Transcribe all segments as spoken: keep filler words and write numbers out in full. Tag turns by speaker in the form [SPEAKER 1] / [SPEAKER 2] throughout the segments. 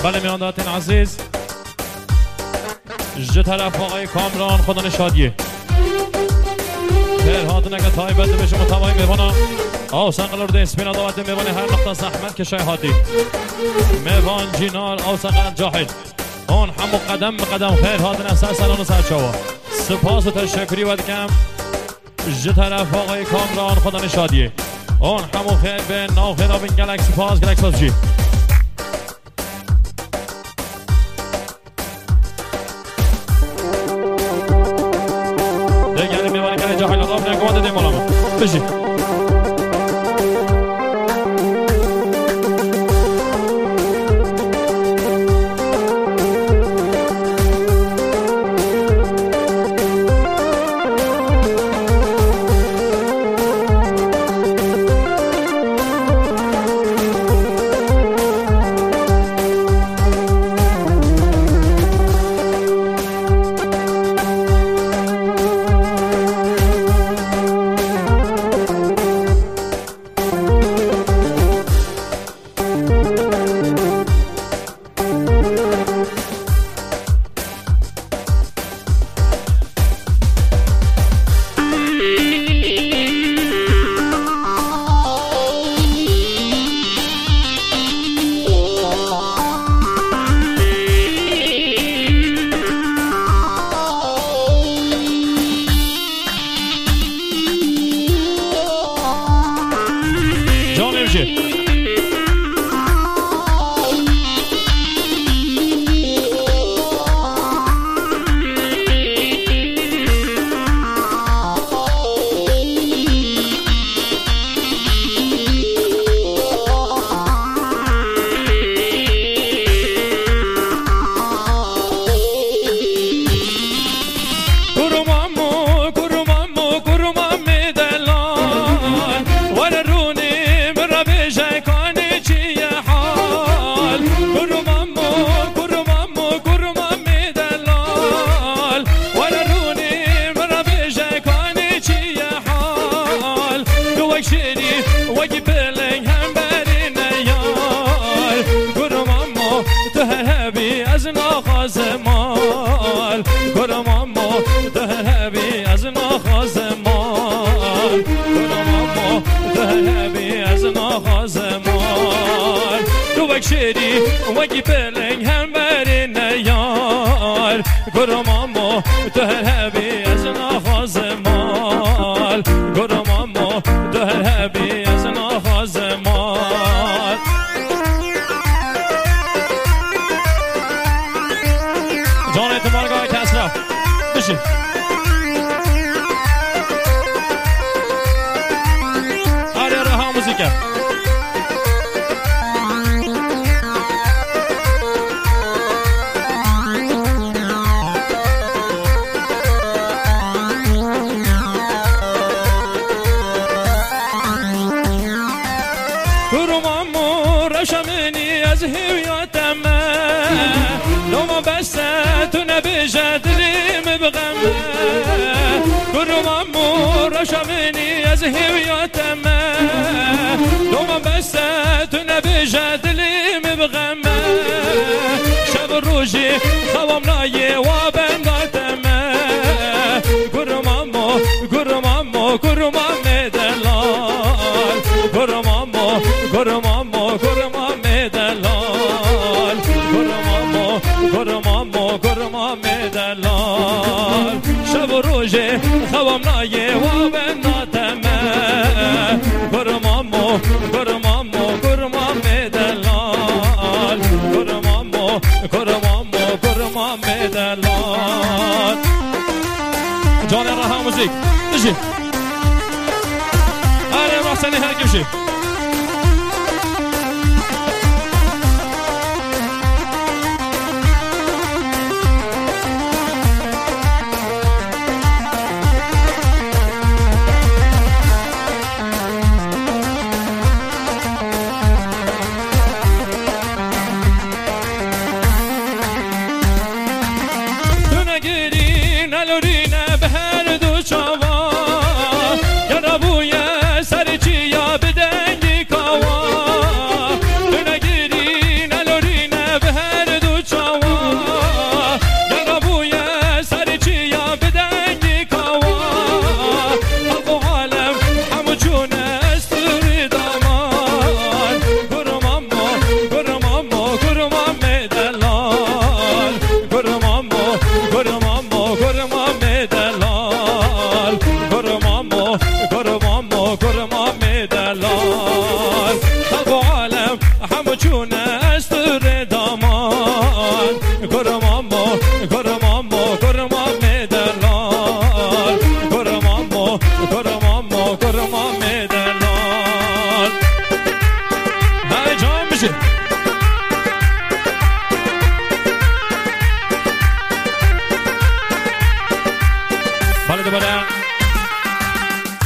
[SPEAKER 1] بله میانداتین عزیز جه طرف آقای کامران خدا نشادیه خیر هاتون اگه تایبت به شما تمامی میبانا آو سنقلر ده اسپینا داوت میبانی هر نقطه زحمت که شایحاتی میبان جینار آو سنقلر جاهد اون همو قدم قدم خیر هاتون احساس سلام و سرچاوا سپاس و تشکری ود کم جه طرف آقای کامران خدا نشادیه اون همو خیر به ناو خیر آبین گلک سپاس گلک سپاس جی دیگه میبانی که اینجا حیلات آب نگوانده دیم علامه بشی
[SPEAKER 2] به هر دو چاوا یا ربوی سر چی یا بده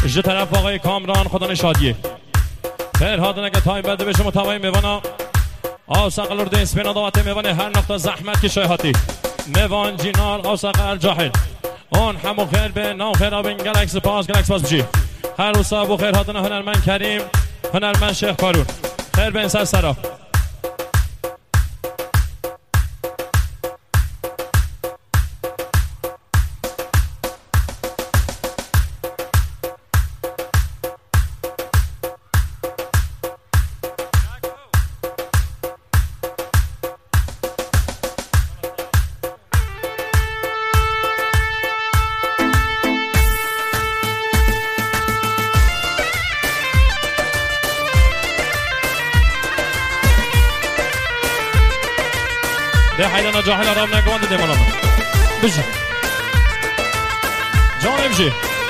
[SPEAKER 1] جه طرف آقای کامران خدا نشادیه خیر هادن اگه تایم بده به شما تمامی میوانه آو سقل ارده اسپینا دوات میوانه هر نقطه زحمت که شایحاتی میوان جینار آو سقل جاحل اون همو خیر به ناو خیر آبین گلکس پاس گلکس پاس بجی هر روزا بو خیر هادن هنرمند کریم هنرمند شیخ کارون خیر به انسان سرا ده حیلنا جاهل آرام نگوانده ده ملامه بجی جانه بجی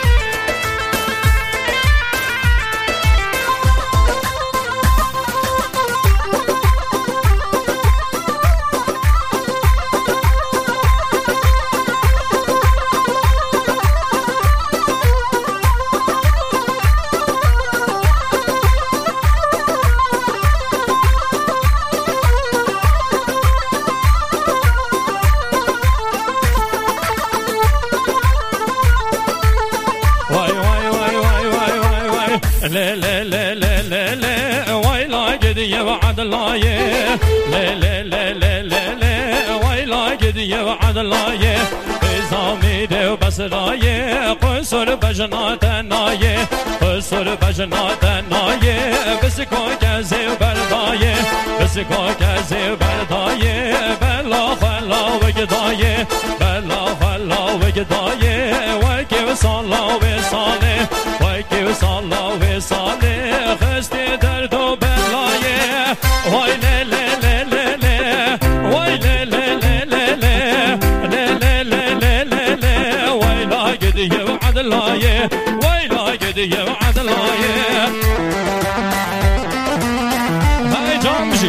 [SPEAKER 1] لا لا لا لا لا لا ويلا قد يوعد الله لا لا لا لا لا لا ويلا قد يوعد الله بزامي دو بسرايه قصر بجنات نايه قصر بجنات نايه بسكو كازي بردايه بسكو كازي بردايه بلا فلا وقدايه بلا فلا وقدايه وكيف صلى وصالي وكيف صلى وصالي خستي دردو بلايه وای لا لا لا لا لا وای لا لا لا لا لا لا لا لا لا لا وای لا قد يوعد الله وای لا قد يوعد الله هاي جام بجي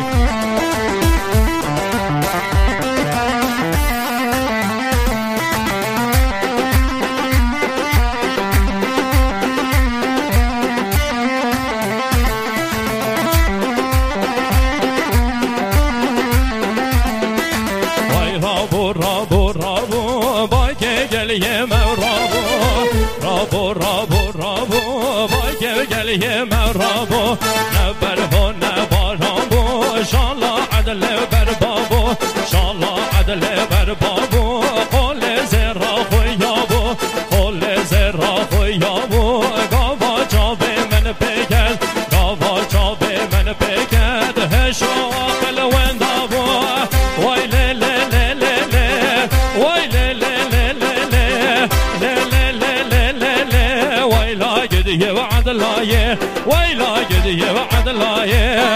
[SPEAKER 1] رابو رابو بايك جليه مرابو رابو رابو رابو بايك جليه مرابو نبره نبارابو شالله عدل بربابو شالله عدل بربابو قول زرا خویابو قول زرا خویابو گاوا جابه من بگد گاوا جابه من بگد هشو عقل وندابو وای لا لا لا لا وای لا لا لا لا لا لا لا لا لا وای لا قد يوعد الله وای لا قد يوعد الله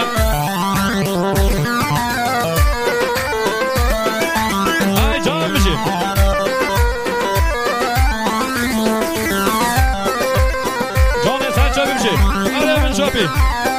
[SPEAKER 1] هاي جام بجي جام سر شو بجي آره من شو بي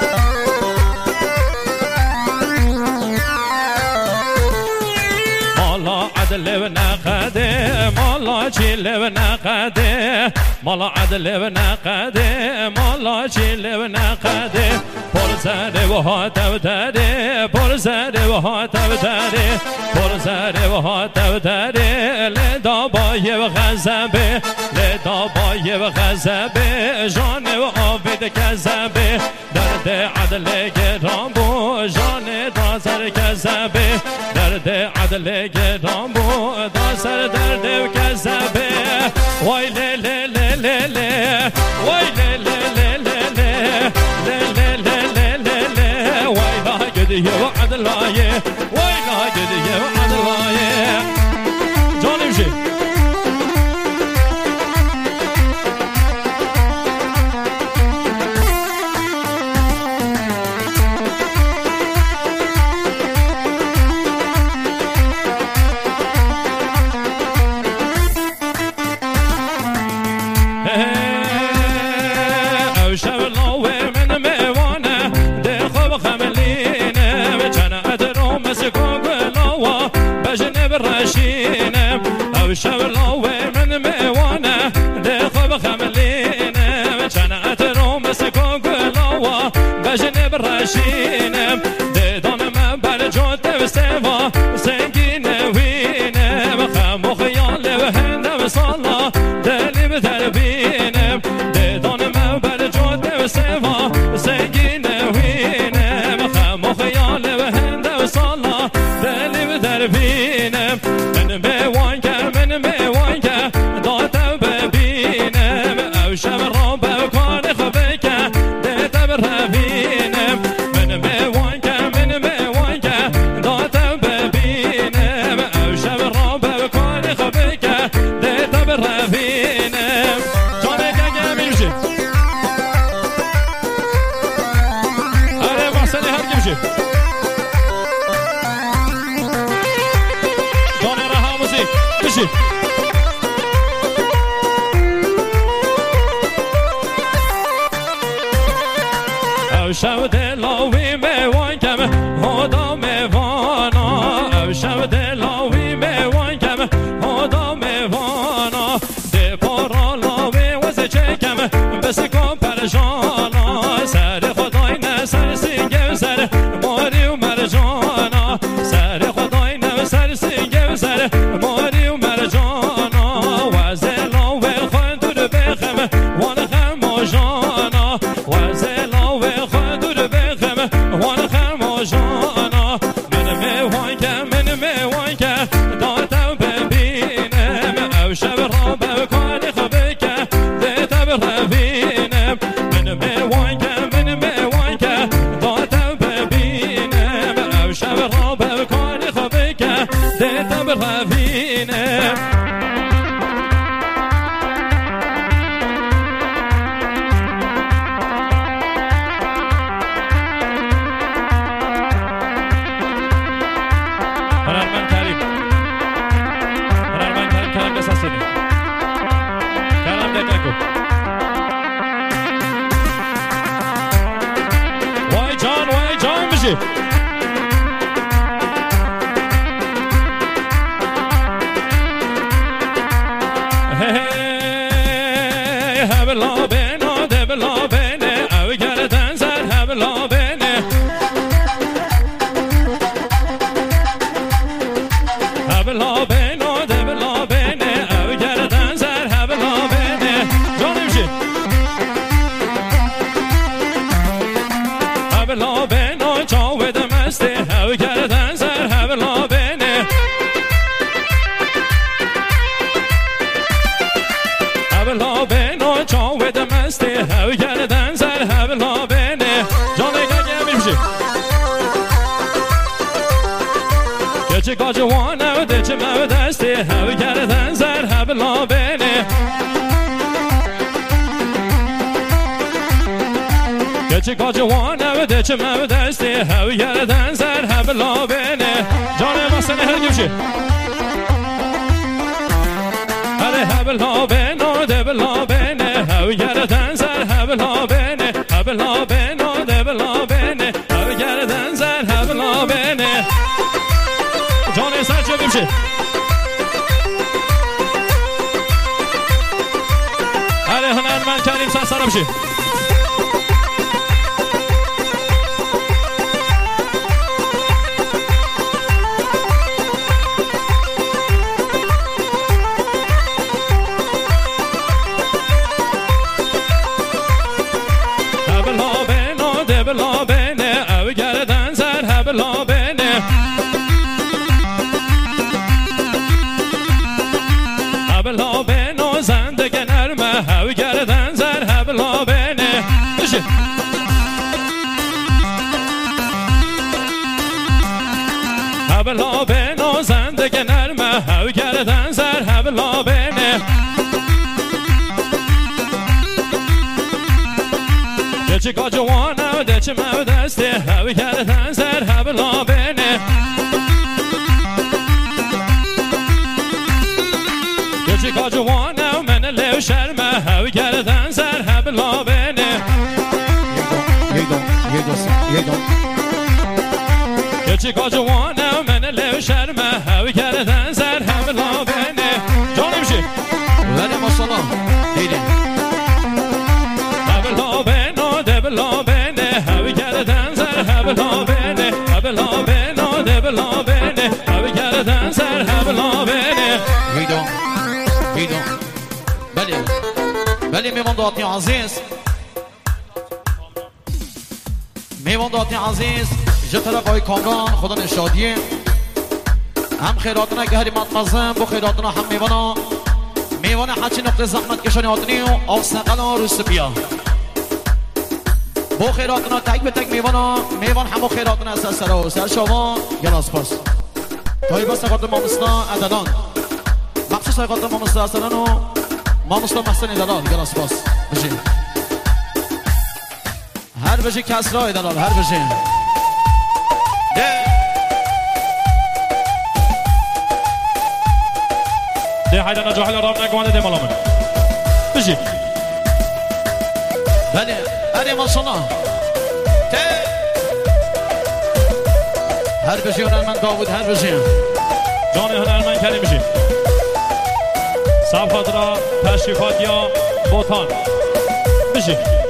[SPEAKER 1] مالا عدل و نقده مالا چیل و نقده مالا عدل و نقده مالا چیل و نقده پر زده و هاتو داره پر زده و هاتو داره پر زده و هاتو داره لدا بایه و غزبه لدا بایه و غزبه جان و عابد کذبه درد عدل گرام بو جان دازر کذبه درد عدل گرام بو دازر درد و کذبه وای لا لا لا لا لا وای لا لا لا لا لا لا لا لا لا لا وای لا قد يوعد الله وای لا قد يوعد الله جانم شي شو لو من میوانه ده خوب خملینه چن نشینم دیدان من بر جاده و سوا سنگین وینم خم و خیال و هندم سالا دلی به دربینم دیدان من بر جاده و سوا سنگین وینم خم و خیال و هندم سالا دلی به دربینم من به وانگه من به وانگه دادم ببینم او شب را به کار خوبه که دیدم روینم من به وانگه من به وانگه دادم ببینم او شب را به کار خوبه که دیدم روینم جانه گگه میشه آره واسنی هر گمشه جانه رها موزیک میشه او شب دلاوی میوان کم خدا میوانا او شب دلاوی میوان کم خدا میوانا ده پارا لاوی وزه چکم بسکو پرشانا سر خدای نه سر سینگه و سر ماری و مرجانا سر خدای نه سر سینگه و سر ماری و مرجانا وزه لاوی خواهد دور بخم وان خم و جانا وزه لاوی وان خموشانا من میوان که من میوان که دادم ببینم او شب را به کاری خوبه که دیدم روینم من میوان که من میوان که دادم ببینم او شب را به کاری خوبه که دیدم روینم هنرمند کریم هنرمند کریم کریم بس هستید کرم دک نکن وای جان وای جان بشی هبلا بنا دبلا بنه او گردن زد هبلا بنه هبلا بنا دبلا بنه او گردن زد هبلا بنه جانم شد هبلا بنا چاود مسته او گردن زد هبلا بنه هبلا بنا چاود مسته او گردن زد هبلا بنه جانم گگه میشه گچه گاجوانه و دچه مو دسته او گردن زر هبلا بنه گچه گاجوانه و دچه مو دسته او گردن زر هبلا بنه جانه واسنه هر گمشه هره هبلا بنه دبلا بنه او گردن زر هبلا بنه هبلا بنه دبلا بنه او گردن زر هبلا بنه جانه سر چه بمشه هره هنرمند کریم سر سر بشه هبلا بنه دبلا بنه او گردن زر هبلا بنه هبلا بنه زندگی نرمه او گردن زر هبلا بنه بشه هبلا بنه زندگی نرمه او گردن زر هبلا بنه گچه گاجوانه و دچه مو دسته او گردن زر هبلا بنه گچه گاجوانه و من لو شرمه او گردن زر هبلا بنه گچه گاجوانه و من لو شرمه او گردن زر هبلا بنه جانم شی
[SPEAKER 2] ولی مصلا دیدی
[SPEAKER 1] هبلا بنه دبلا بنه او گردن زر
[SPEAKER 2] میوان داتی عزیز میوان داتی عزیز جه طرف های کامران خدا نشادیه هم خیراتنا که هری مطمزم بو خیراتنا هم میوانا میوان حچی نقطه زحمت کشانی آتنی و آفسقلا روست بیا بو خیراتنا تک به تک میوانا میوان همو خیراتنا از سر و سر شما گلاس پاس تایی بس نقاط مامستا عددان مخصوص نقاط مامستا اصلان و مامستا محسن دلال گلاس پاس بشی هر بشی کسرای دلال هر بشی ده
[SPEAKER 1] ده حیدن نجاحی لرام نگوانه ده ملامن بشی
[SPEAKER 2] بله بله ماشالله ده هر بشی هنرمند داوود هر بشی
[SPEAKER 1] جان هنرمند کریم بشی صفحات را تشریفات یا بوتان بشی